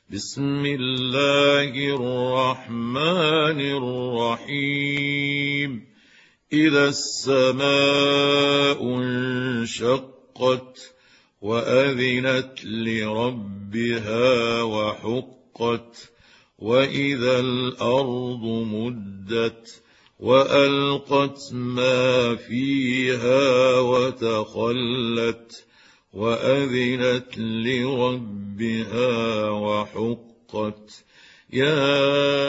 بسم الله الرحمن الرحيم إذا السماء انشقت وأذنت لربها وحقت وإذا الأرض مدت وألقت ما فيها وتخلت وأذنت لربها وحقت يا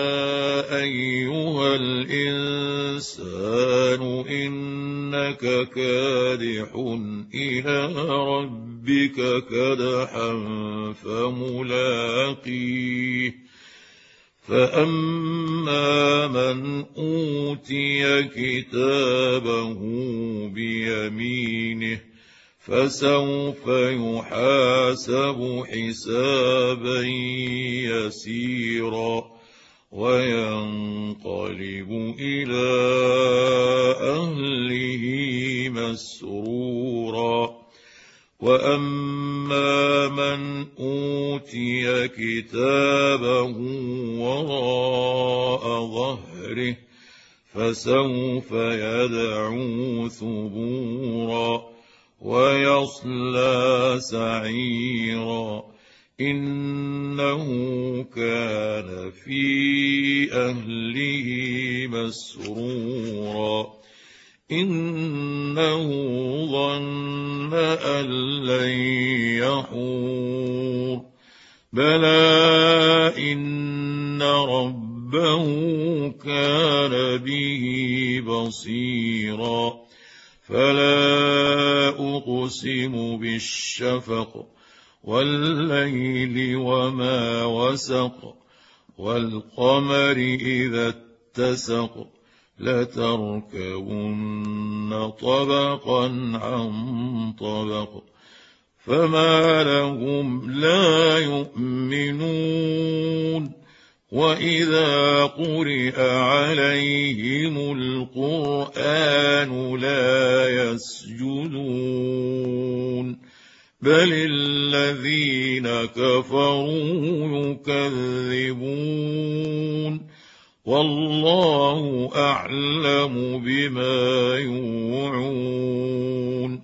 أيها الإنسان إنك كادح إلى ربك كدحا فملاقيه فأما من أوتي كتابه بيمينه فسوف يحاسب حسابا يسيرا وينقلب إلى أهله مسرورا وأما من أوتي كتابه وراء ظهره فسوف يدعو ثبورا ويصلى سعيرا إنه كان في أهله مسرورا إنه ظن أن لن يحور بلى إن ربه كان به بصيرا فلا أقسم بالشفق والليل وما وسق والقمر إذا اتسق لتركبن طبقا عن طبق فما لهم لا يؤمنون وإذا قرئ عليهم القرآن لا يسجدون بل الذين كفروا يكذبون والله أعلم بما يوعون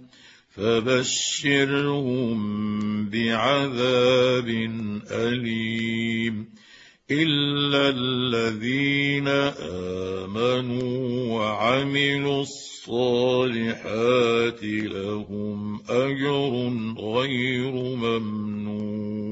فبشرهم بعذاب أليم إلا الذين آمنوا وعملوا الصالحات لهم أجر غير ممنون